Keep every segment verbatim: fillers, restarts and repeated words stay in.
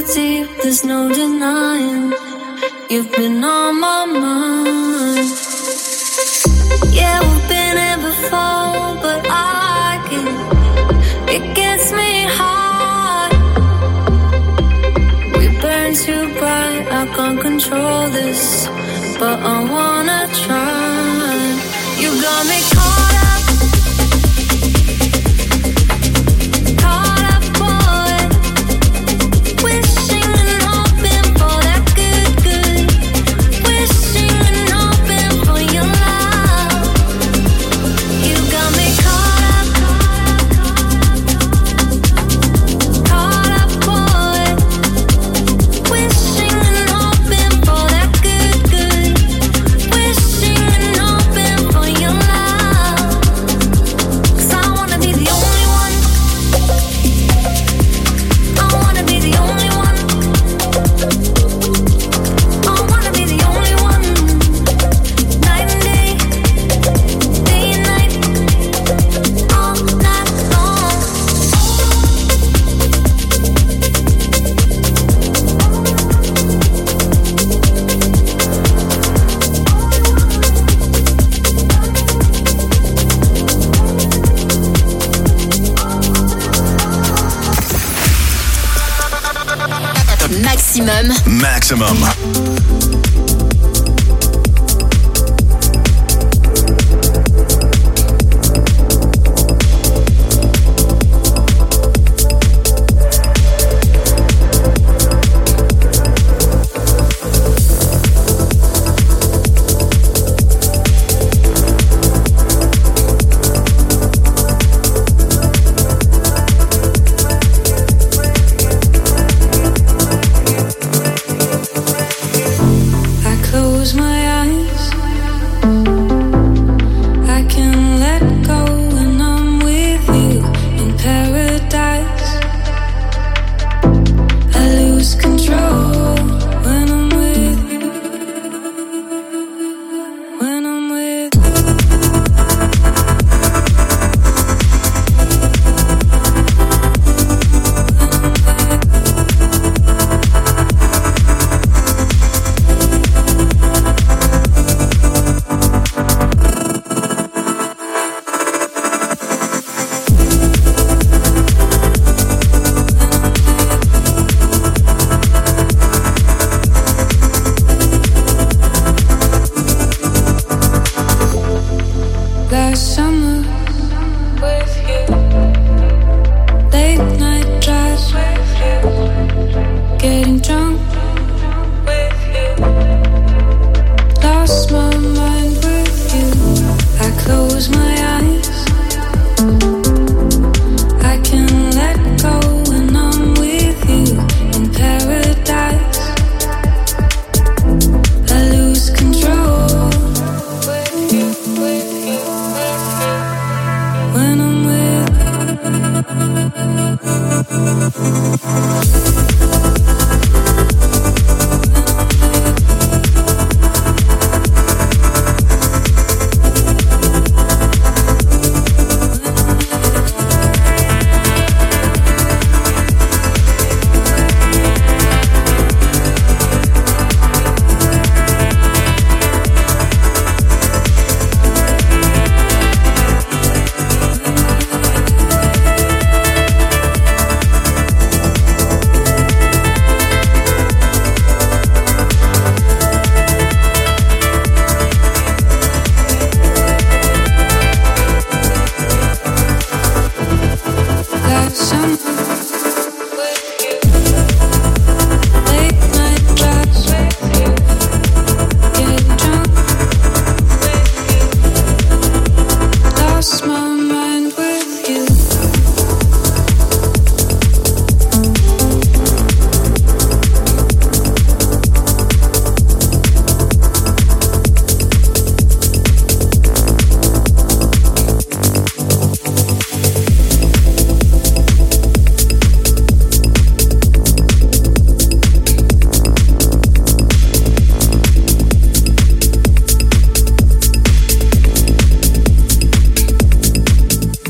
deep, there's no denying. You've been on my mind. Yeah, we've been here before, but I get, it gets me hot. We burn too bright, I can't control this, but I wanna try. You got me caught up. Maximum.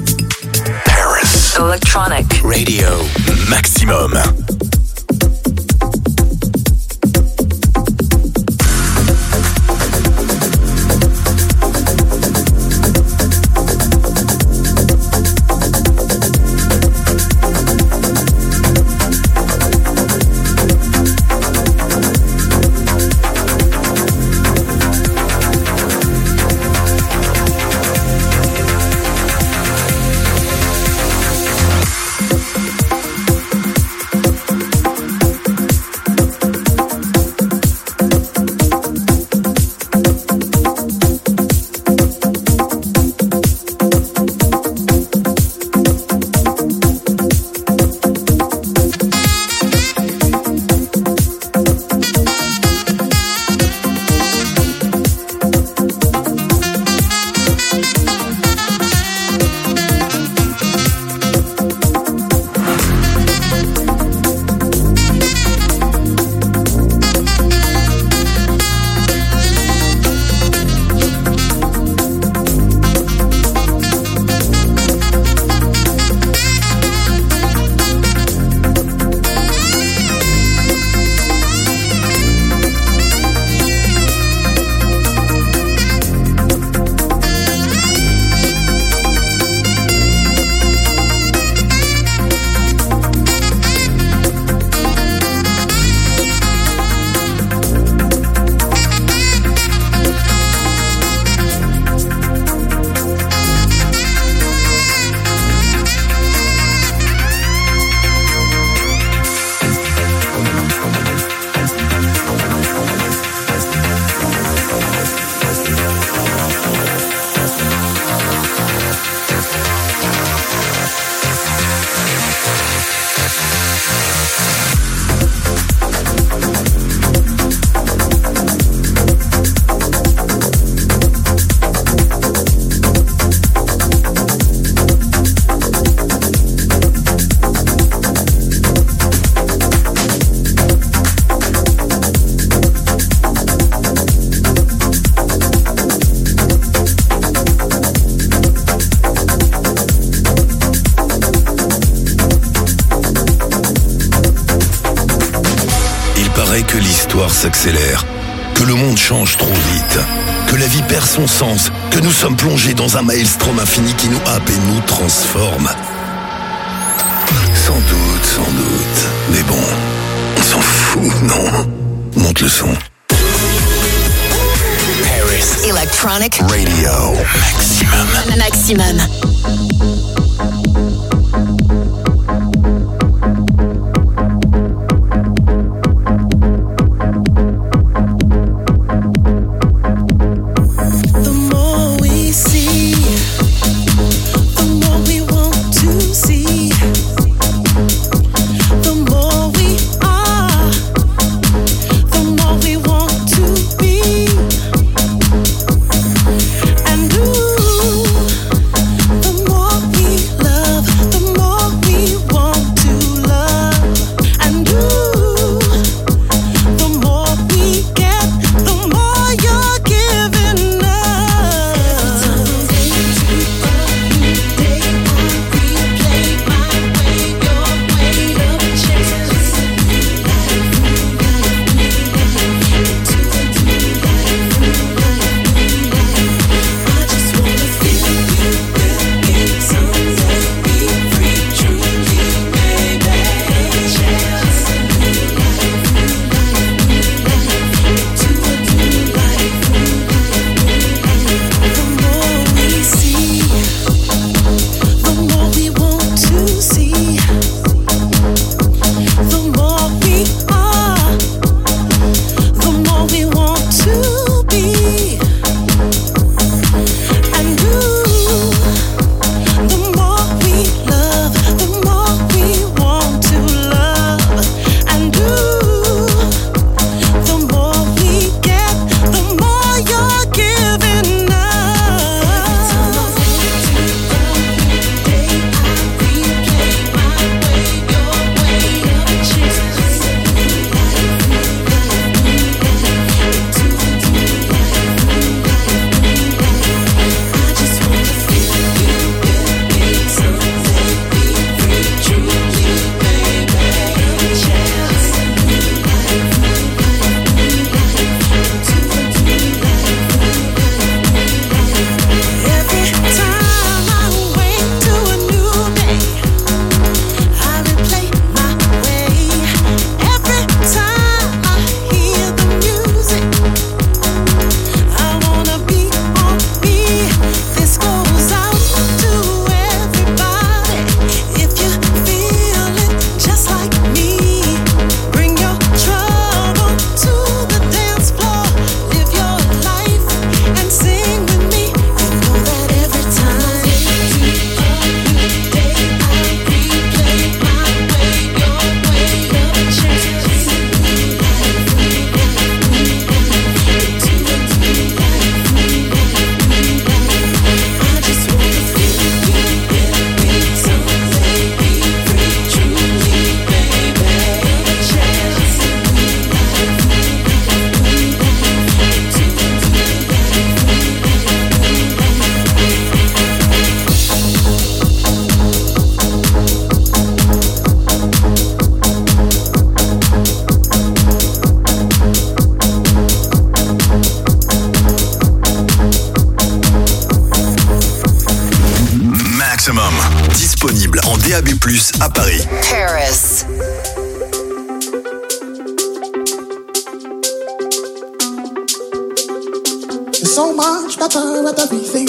Radio Maximum. vrai que l'histoire s'accélère, que le monde change trop vite, que la vie perd son sens, que nous sommes plongés dans un maelstrom infini qui nous happe et nous transforme. Sans doute, sans doute. Mais bon, on s'en fout, non? Monte le son. Paris Electronic Radio Maximum. Maximum. Disponible en D A B plus, à Paris. Paris. You're so much better at everything.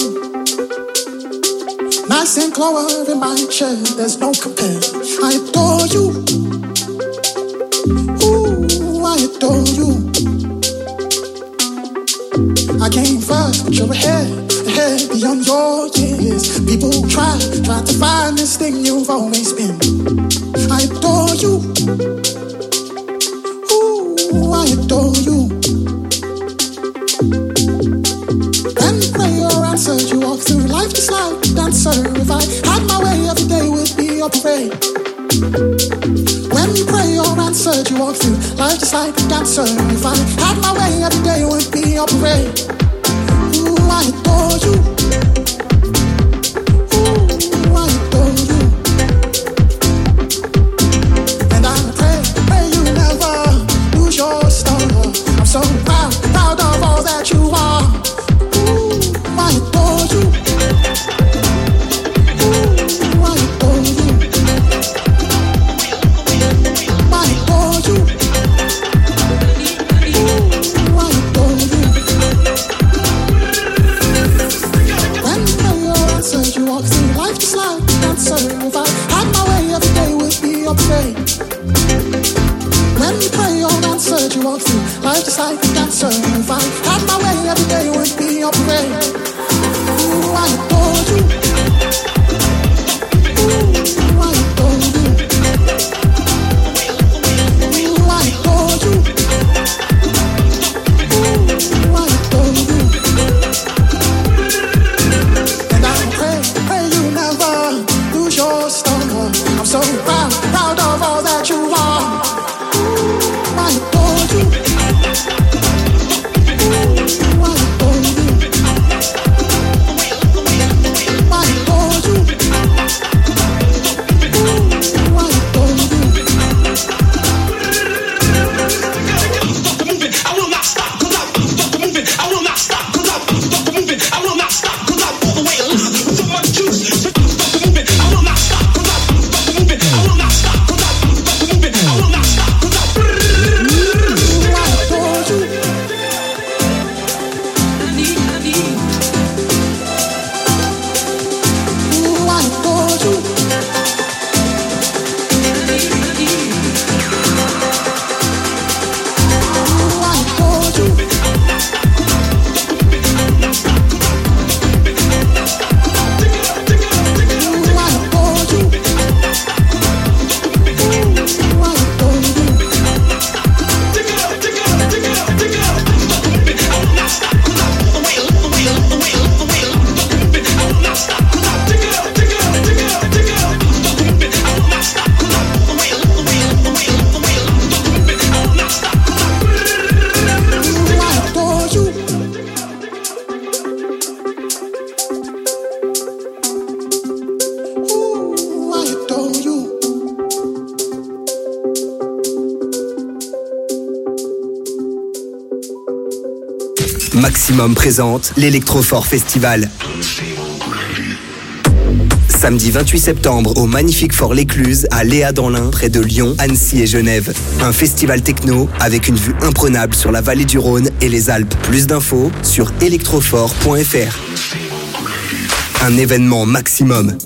Nice and clover in my chair, there's no compare. I adore you. Ooh, I adore you. I came first, but you're ahead, ahead beyond your years. People try, try to find this thing you've always been. I adore you. Ooh, I adore you. When you pray or answer, you walk through life just like a dancer. If I had my way, every day would be your parade. When you pray or answer, you walk through life just like a dancer. If I had my way, every day would be your parade. Ooh, I adore you. Ooh, I adore you. And I pray, pray you never lose your afraid. When you pray or answered, you walk through life just like a dancer. If I had my way, every day would be a parade. Ooh, I adore you. Ooh, I adore you. Ooh, I adore you. Ooh, I adore you. And I pray, pray you never lose your stomach. I'm so proud, proud of all that you are. Ooh, I adore you. Ooh, I adore you. I adore you. Ooh, I adore you. I will not stop, cause I won't stop moving. I will not stop, cause I won't stop moving. I will not stop, cause I'm all the way alive with so much juice. So don't stop moving. I will not stop, cause I won't stop moving. I will not stop, cause I won't stop moving. I will not stop, cause I Ooh, I adore you. I need, I need. Ooh, I adore you. Ooh, I adore you. Ooh, I adore you. Ooh, I adore you. Dig it up, dig it up, dig it up, dig it up. Stop moving. I will not stop, cause I'm all the way, all the way, all the way, all the way. Stop moving. I will not stop, cause I'm dig it up, dig it up, dig it up, dig it up. Stop moving. I will not stop, cause I'm all the way, all the way, all the way, all the way. Stop moving. I will not stop, cause I'm Ooh, I adore you. Ooh, I adore you. Maximum présente l'Electrofort Festival. Samedi vingt-huit septembre au magnifique Fort L'Écluse à Léa dans l'Ain, près de Lyon, Annecy et Genève. Un festival techno avec une vue imprenable sur la vallée du Rhône et les Alpes. Plus d'infos sur electrofort point f r. Un événement maximum.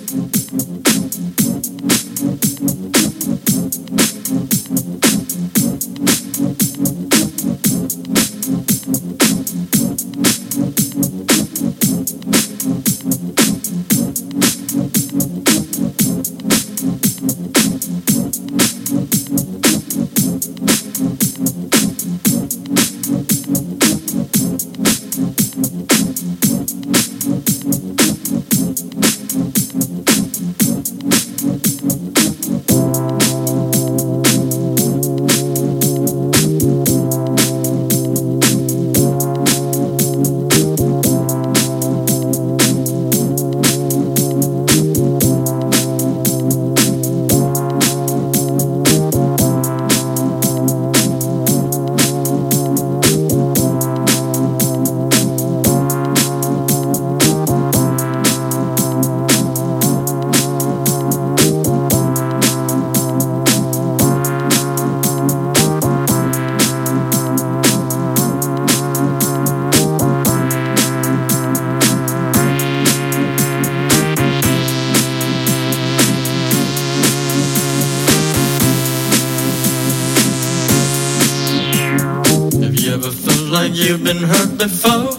like you've been hurt before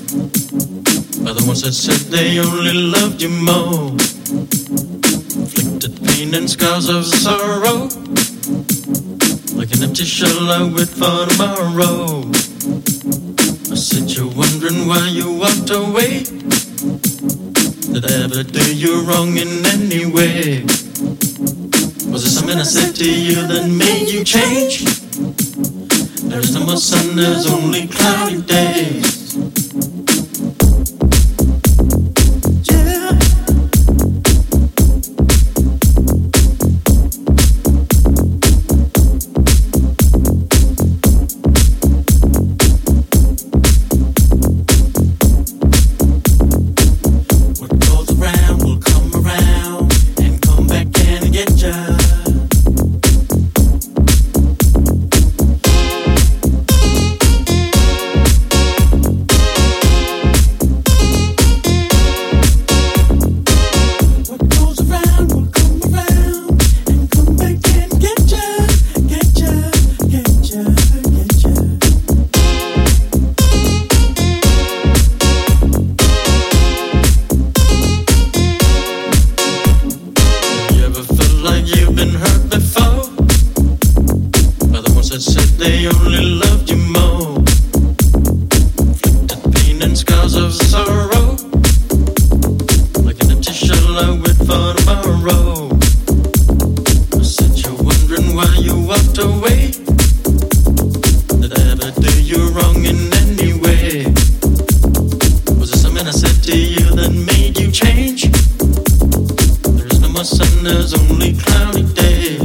by the ones that said they only loved you more. Inflicted pain and scars of sorrow, like an empty shell I wait for tomorrow. I said you're wondering why you walked away. Did I ever do you wrong in any way? Was it something I said to you that made you change? There is no more sun, there's only cloudy days. Ooh, they only loved you more. Inflicted pain and scars of sorrow, like an empty shell I wait for tomorrow. I said you're wondering why you walked away. Did I ever do you wrong in any way? Was it something I said to you that made you change? There is no more sun, there's only cloudy days.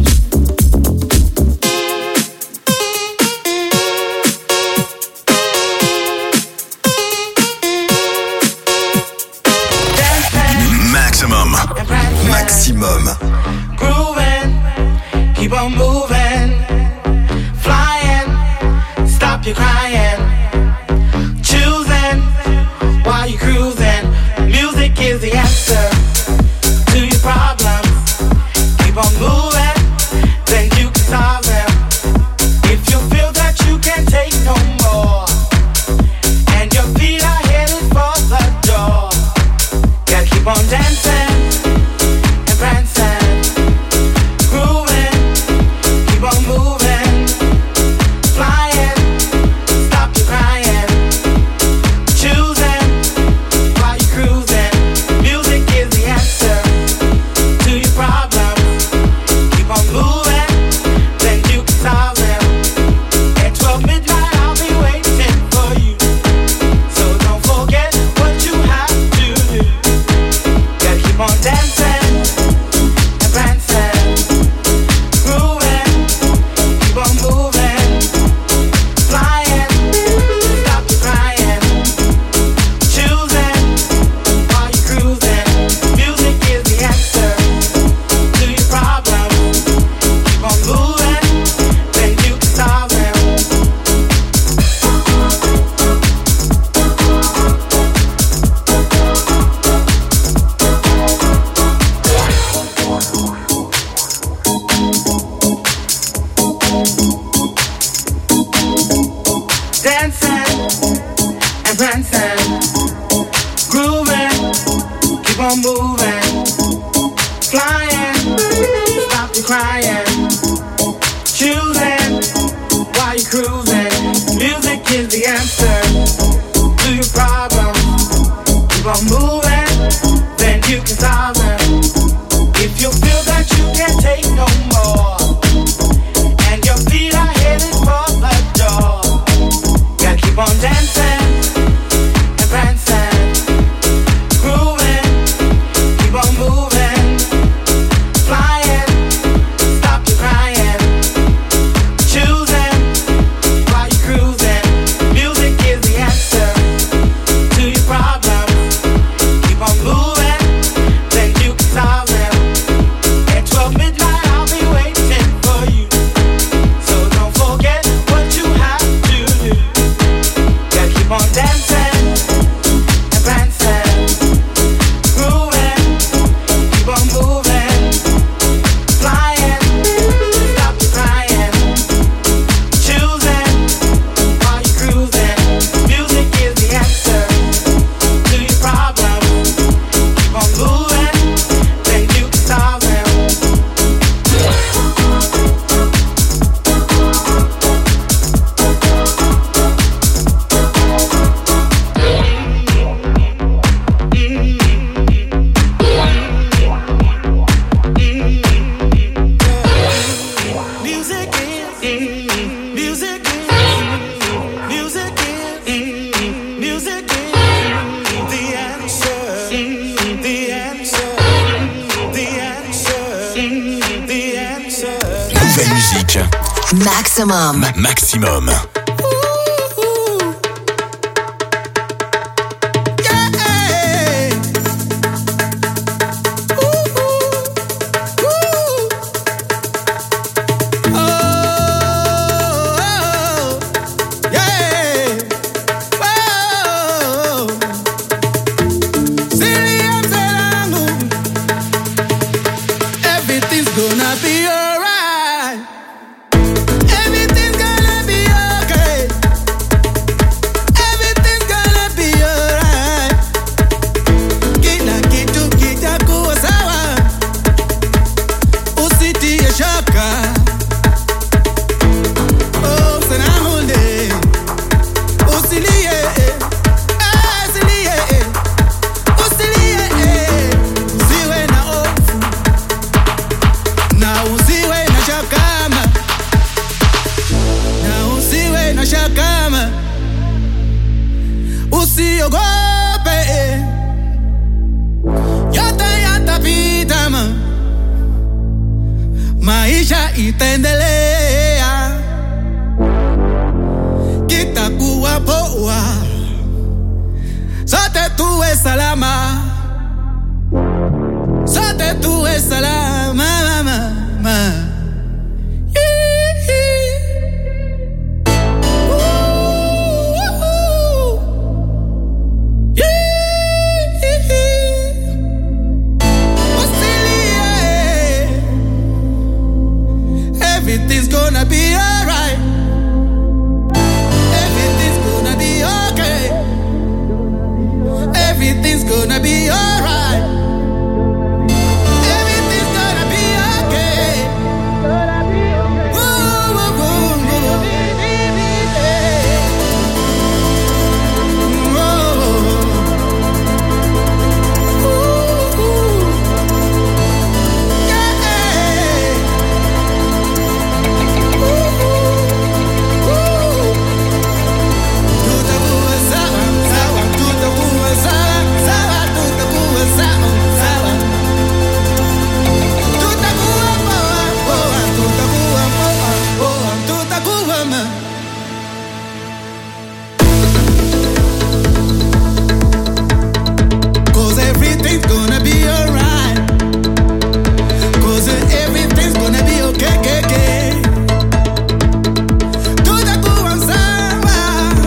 Maximum. Maximum. Grooving, keep on moving, flying, stop your crying, choosing while you're cruising. Music is the answer to your problems. Keep on moving, then you can solve them. If you feel that you can't take no more, and your feet are headed for the door, gotta keep on dancing and prancing, grooving, keep on moving, flying, stop your crying, choosing while you're cruising. Music is the answer to your problems. Keep on moving, then you can solve them. At twelve midnight I'll be waiting for you, so don't forget what you have to do. Gotta keep on dancing and prancing, grooving, keep on moving, flying, stop your crying, choosing while you're cruising. Music is the answer to your problems. Keep on moving, then you can solve them. Dancing and prancing, grooving, keep on moving, flying, stop your crying, choosing while you're cruising. Music is the answer to your problems. Keep on moving, then you can solve them. If you feel that you can't take no more, and your feet are headed for the door, gotta keep on dancing and prancing, grooving, keep on moving, flying, stop your crying, choosing while you're cruising. Music is the answer to your problems. Keep on moving, then you can solve them. At twelve midnight I'll be waiting for you, so don't forget what you have to do. Gotta keep on dancing and prancing, grooving, keep on moving, flying, stop your crying, choosing while you're cruising. Music is the answer to your problems. Keep on moving, then you can solve them. Music is, music is, music is, music is the answer, the answer, the answer, the answer. Nouvelle musique. Maximum. Ma- Maximum. Everything's gonna be alright. Everything's gonna be okay. siogope. Yote yatapita ma, maisha itaendelea, kitakuwa poa, sote tuwe salama, sote tuwe salama mama, mama. Everything's gonna be alright. Everything's gonna be okay. Everything's gonna be alright. Everything's gonna be okay. Woo, woo, woo, woo. Cause everything's gonna be alright. Cause everything's gonna be okay, okay, okay. Tutakuwa sawa.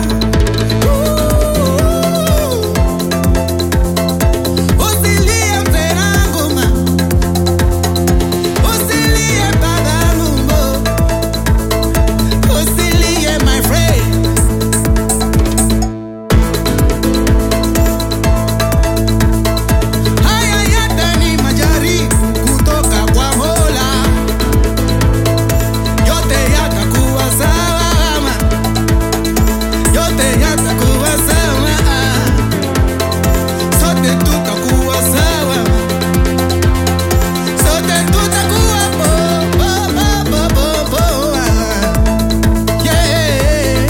Usilie mterangu ma, usilie babangu, usilie my friend. Haya yote ni majaribu kutoka kwa Mola, yote yatakuwa sawa ma, yote yatakuwa sawa, sote tutakuwa sawa, sote tutakuwa po po po po po po, yeah.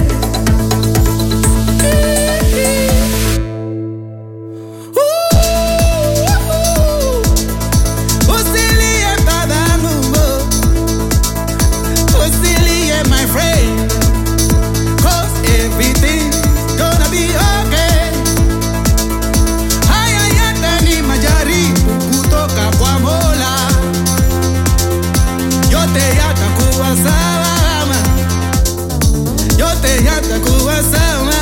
Usilie babangu, usilie my friend. Cause everything's gonna be okay. Haya yote ni majaribu kutoka kwa Mola, yote yatakuwa sawa ma, yote yatakuwa sawa,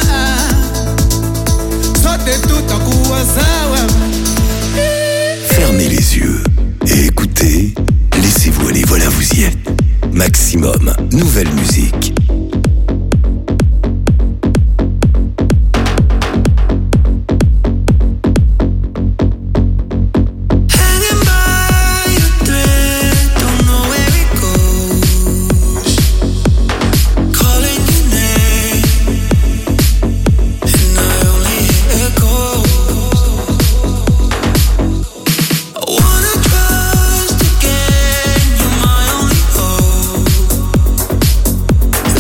sote tutakuwa sawa. Fermez les yeux et écoutez, laissez-vous aller, voilà vous y êtes. Maximum, nouvelle musique. Hanging by a thread, don't know where it goes. Calling your name, and I only hear echoes. I wanna trust again, you're my only hope.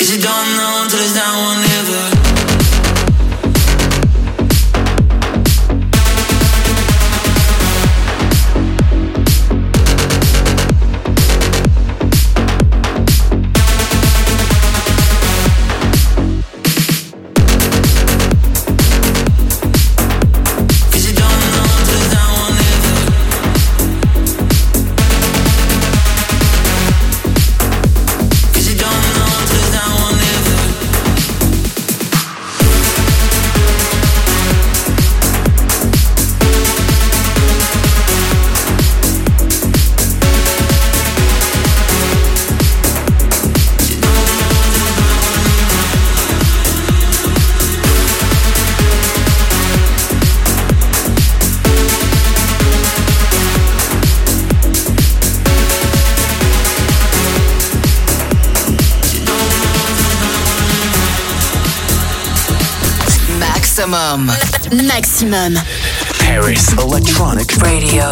Cause you don't know till it's down one river. Maximum. Maximum. Paris Electronic Radio.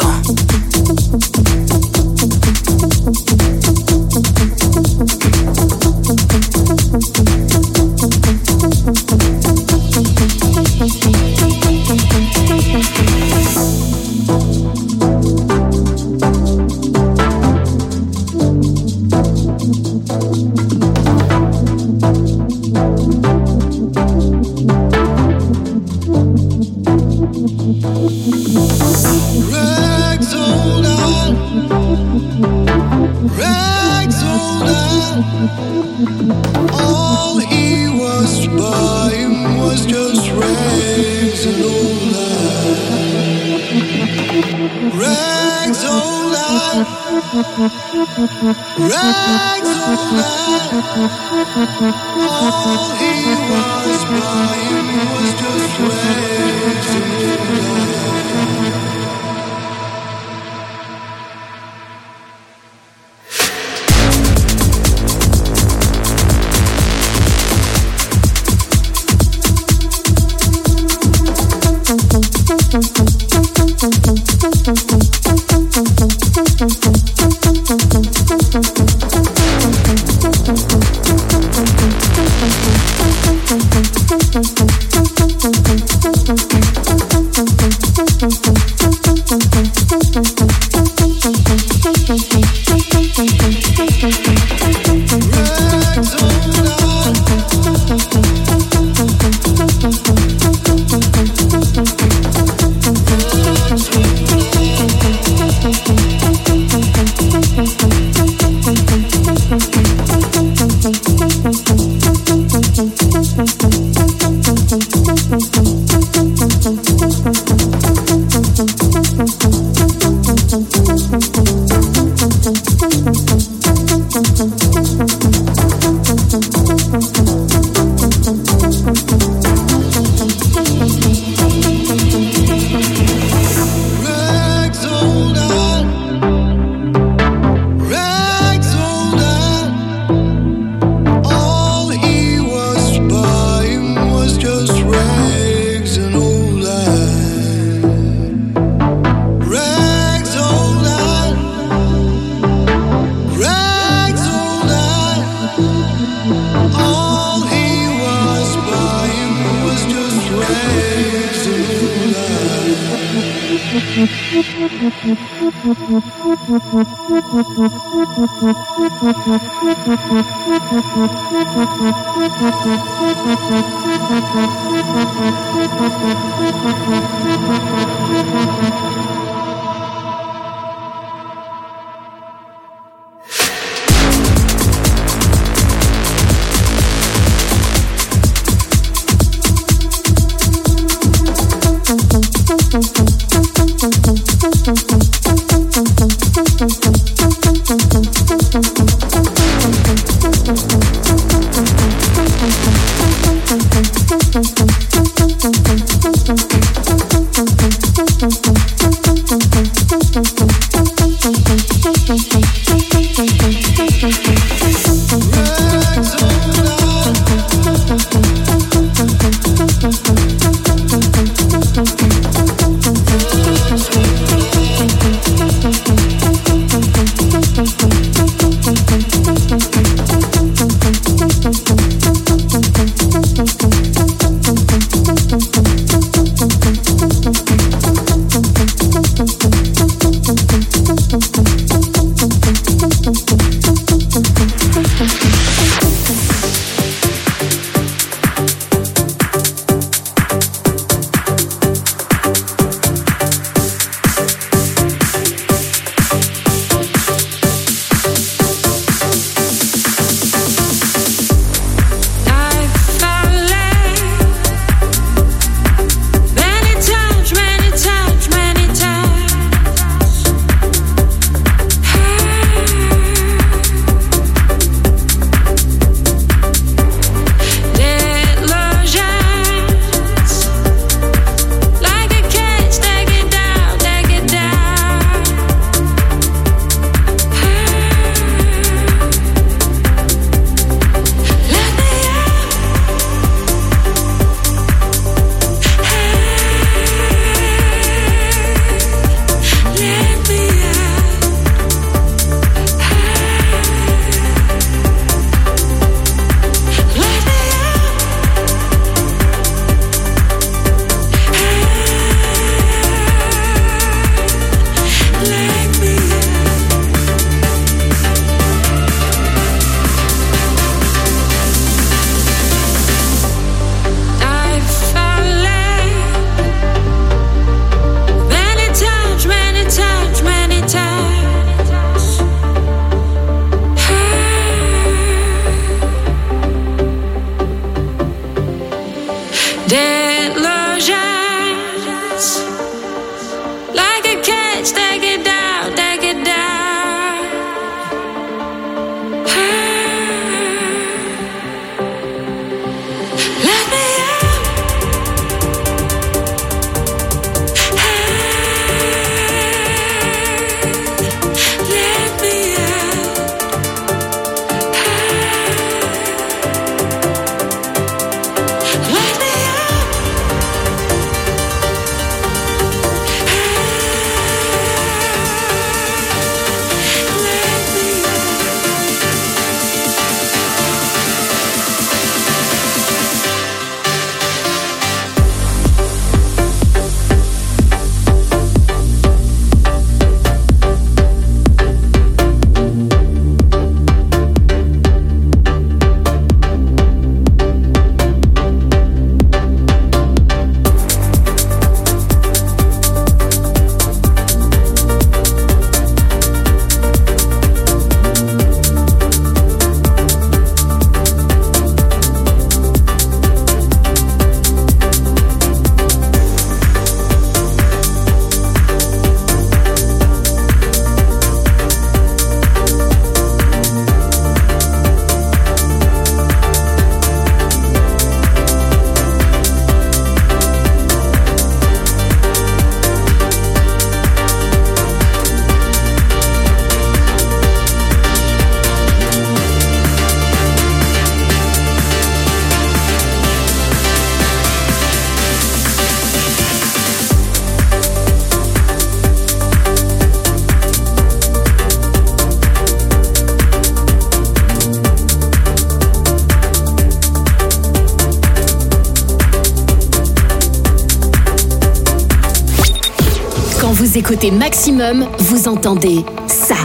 Vous écoutez Maximum, vous entendez ça.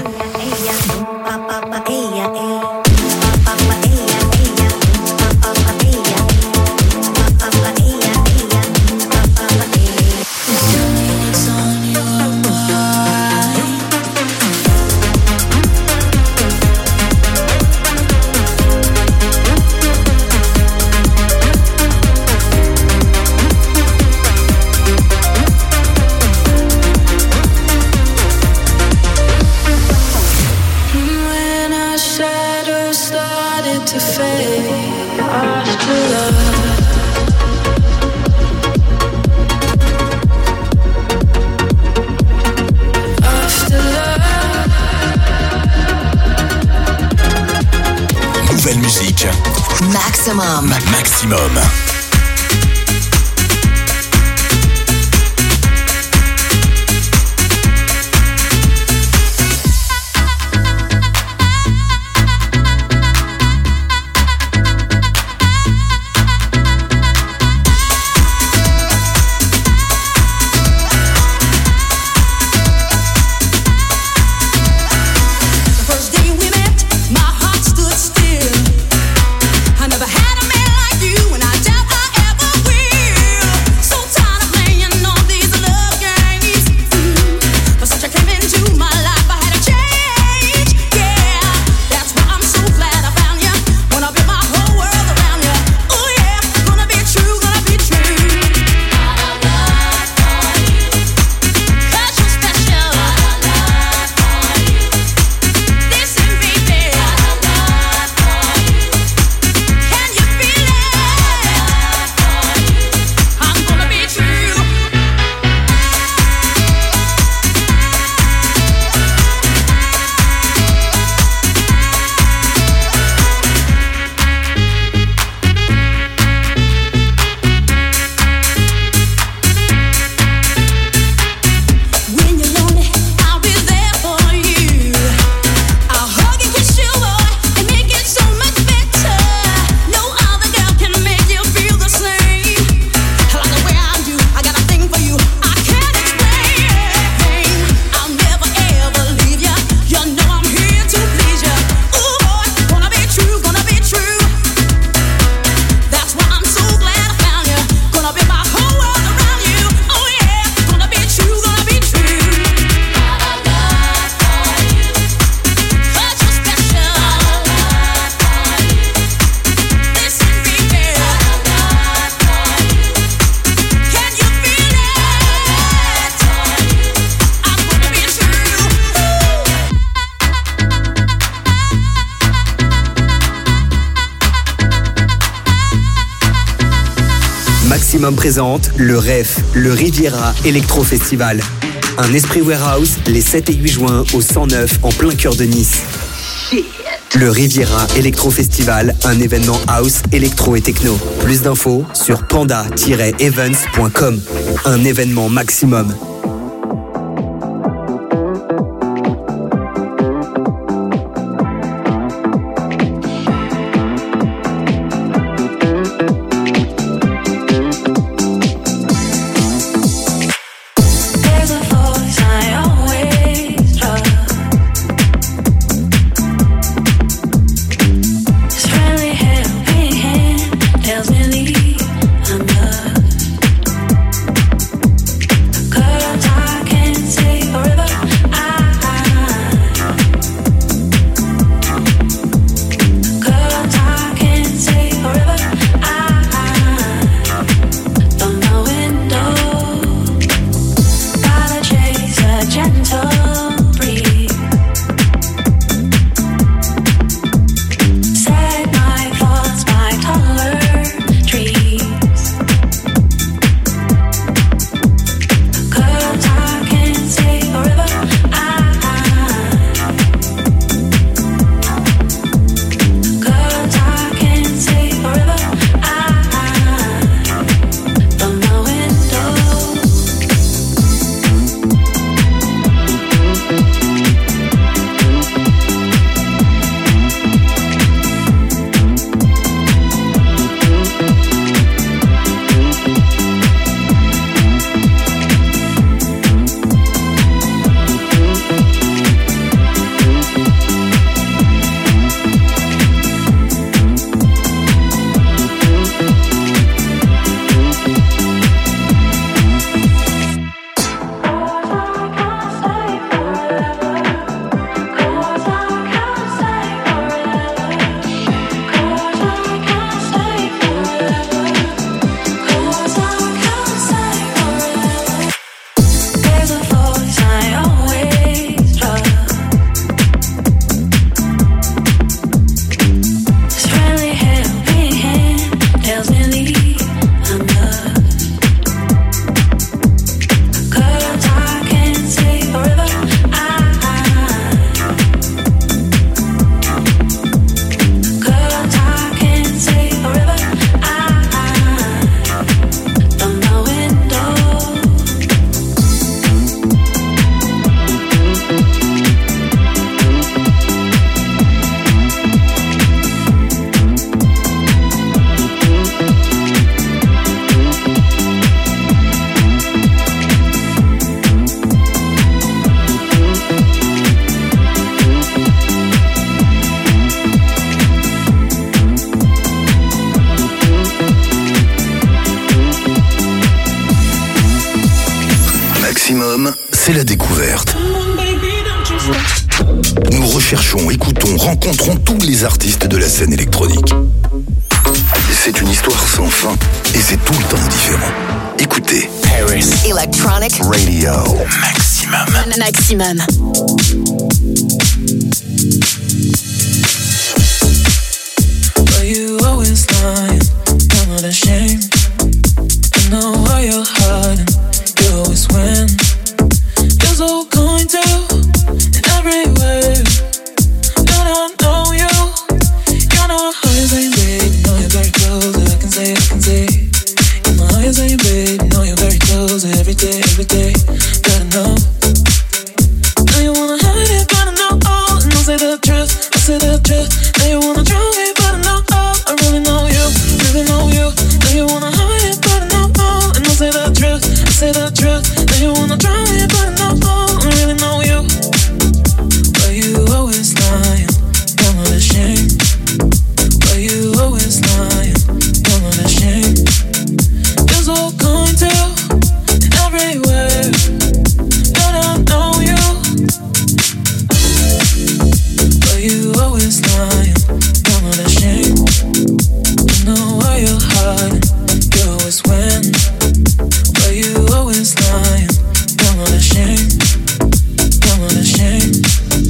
Maximum. Maximum. Maximum présente le R E F, le Riviera Electro Festival. Un esprit warehouse les sept et huit juin au cent neuf en plein cœur de Nice. Le Riviera Electro Festival, un événement house, électro et techno. Plus d'infos sur panda tiret events point com. Un événement Maximum. Tells me leave, I'm lost. Cut cherchons, écoutons, rencontrons tous les artistes de la scène électronique. C'est une histoire sans fin et c'est tout le temps différent. Écoutez Paris Electronic Radio Maximum. Maximum. But you always lying, I'm not ashamed. I know why you're hiding, you always win. You're so kind to in every way. But I know you, you're not hiding, babe. Know you're very close, I can say, I can say. In my eyes, ain't babe. Know you're very close, every day, every day. Gotta know. Now you wanna hide it, but I know all. And I'll say the truth, I'll say the truth. Now you wanna drown me, but I know all. I really know you, really know you. Now you wanna hide it, but I know all. And I'll say the truth, I'll say the truth. Now you wanna drown me, but I know all. I really know you. But you always lying, I'm not ashamed. But you always lying, I'm not ashamed. You're so kind to everywhere. But I know you. But you always lying, I'm not ashamed. I know why you're hiding, you always win. But you always lying, I'm not ashamed. I'm not ashamed.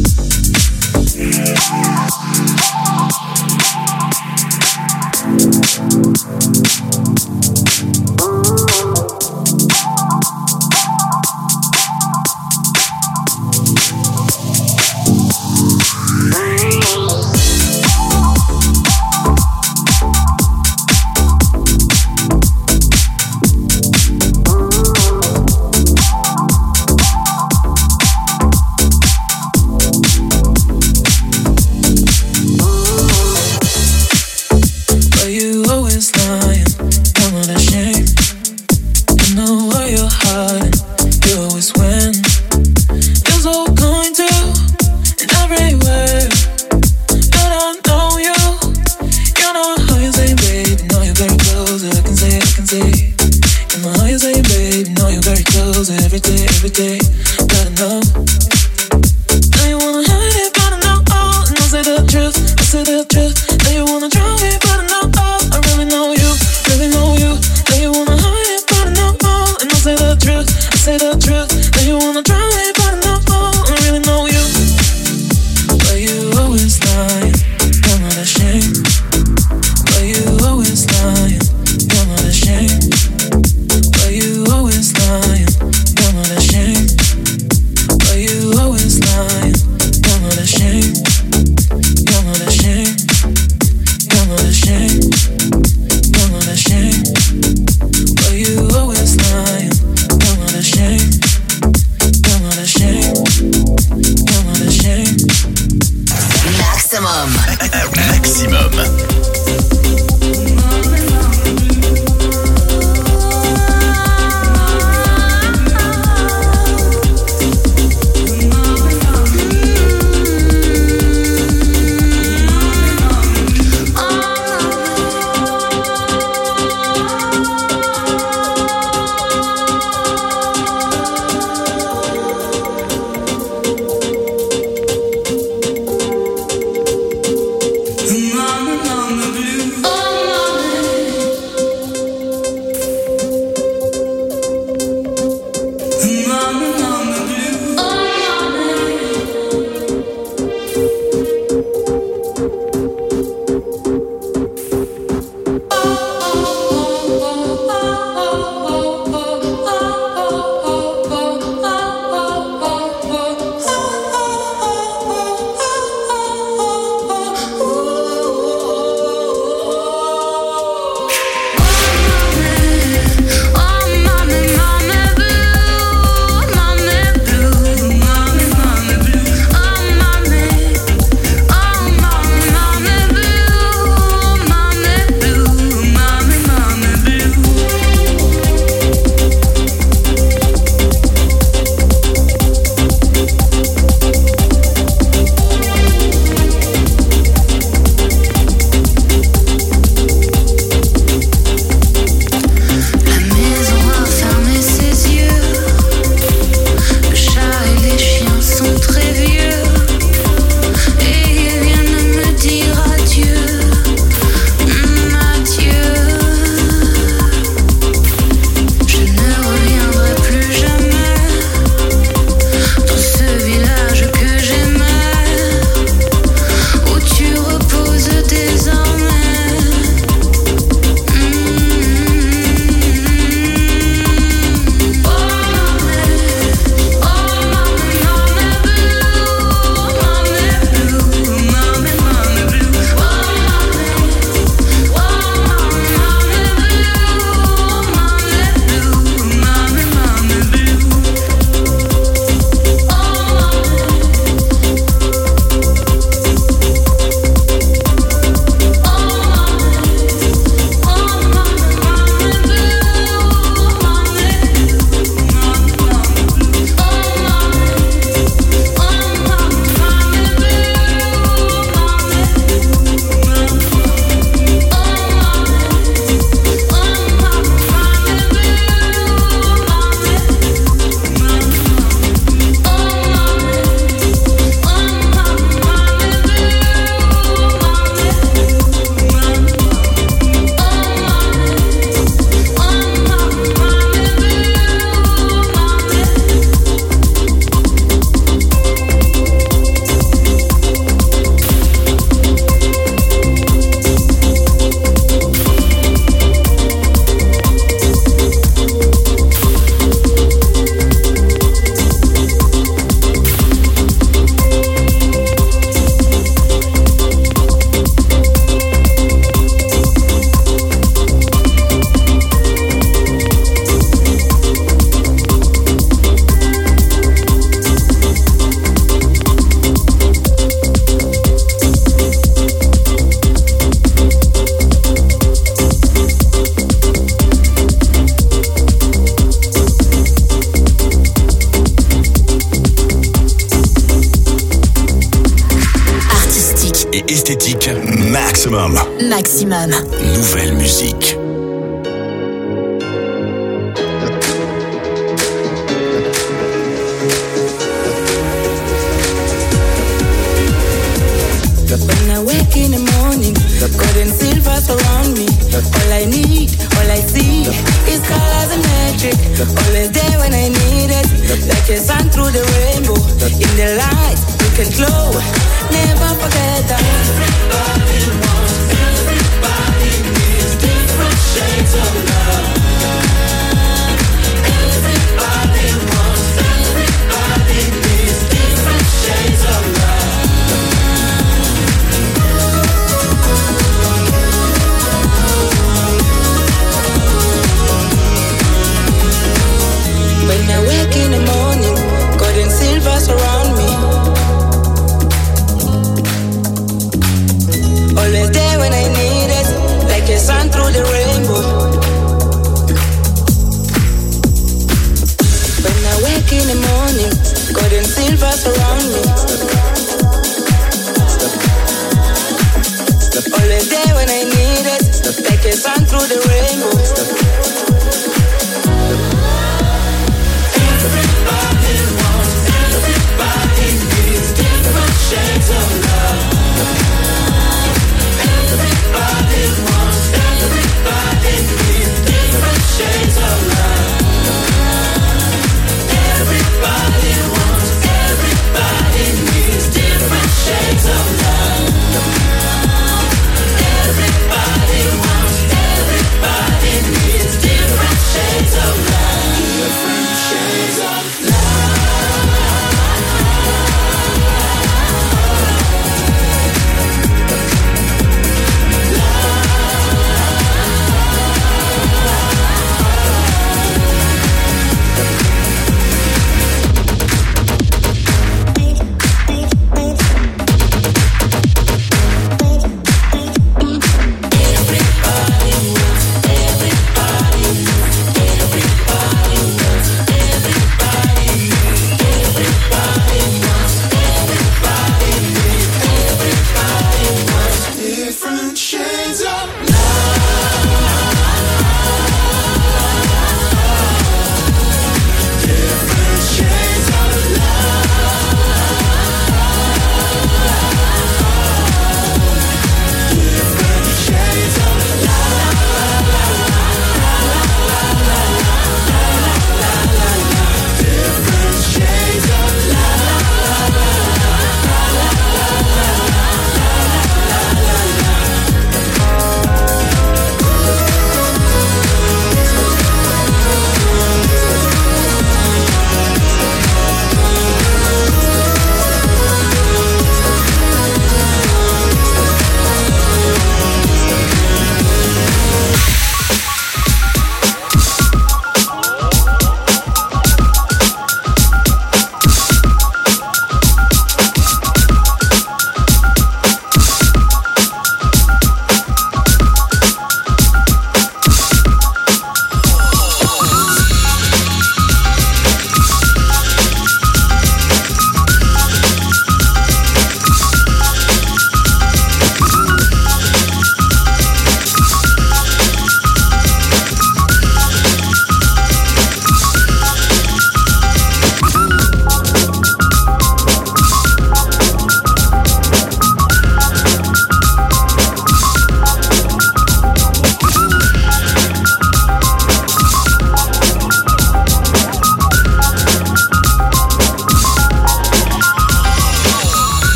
But you always lying, I'm not ashamed. I know why you're hiding, you always win. You're so kind to in every way. But I know you, you're not how you say, babe. Know you're very close, I can say, I can say. You know how you say, babe. Know you're very close, every day, every day. Gotta know. Now you wanna hide it, but I know all. And I'll say the truth, I'll say the truth. Now you wanna drown me, but I know all. I really know you, really know you. Now you wanna hide it, but I know all. And I'll say the truth, I'll say the truth. Now you wanna drown me, but I know all. I really know you. But you always lying, I'm not ashamed. But you always lying, I'm not ashamed. But you always lying, I'm not ashamed. But you always lying, I'm not ashamed. I'm not ashamed. I'm not ashamed. I'm not ashamed. But you always lying, I'm not ashamed. I'm not ashamed. I'm not ashamed. Maximum. Maximum. Maximum. Maximum. Nouvelle musique. When I wake in the morning, gold and silver surround me. All I need, all I see is colors and magic. Always there when I need it, like a sun through the rainbow. In the light, you can glow. Never forget that. Everybody wants, everybody needs different shades of love. Everybody wants, everybody needs different shades of love. When I wake in the morning, gold and silver surround me. Always there when I need it, like a sun through the rainbow. When I wake in the morning, gold and silver surround me. Always there when I need it, like a sun through the rainbow. Everybody wants, everybody needs different shades of love. Everybody wants, everybody needs different shades of love. Everybody wants, everybody needs different shades of love. Everybody wants, everybody needs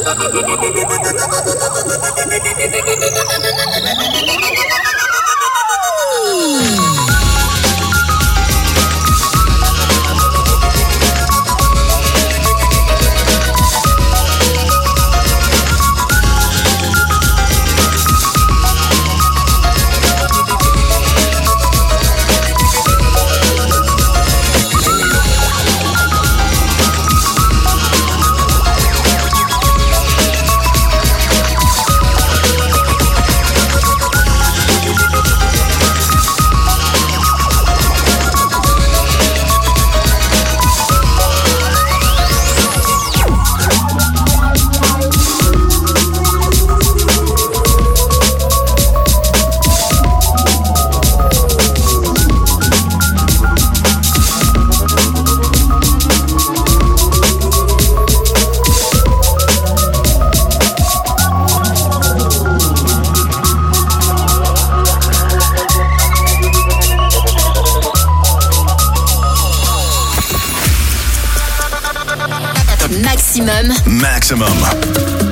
Maximum. Maximum.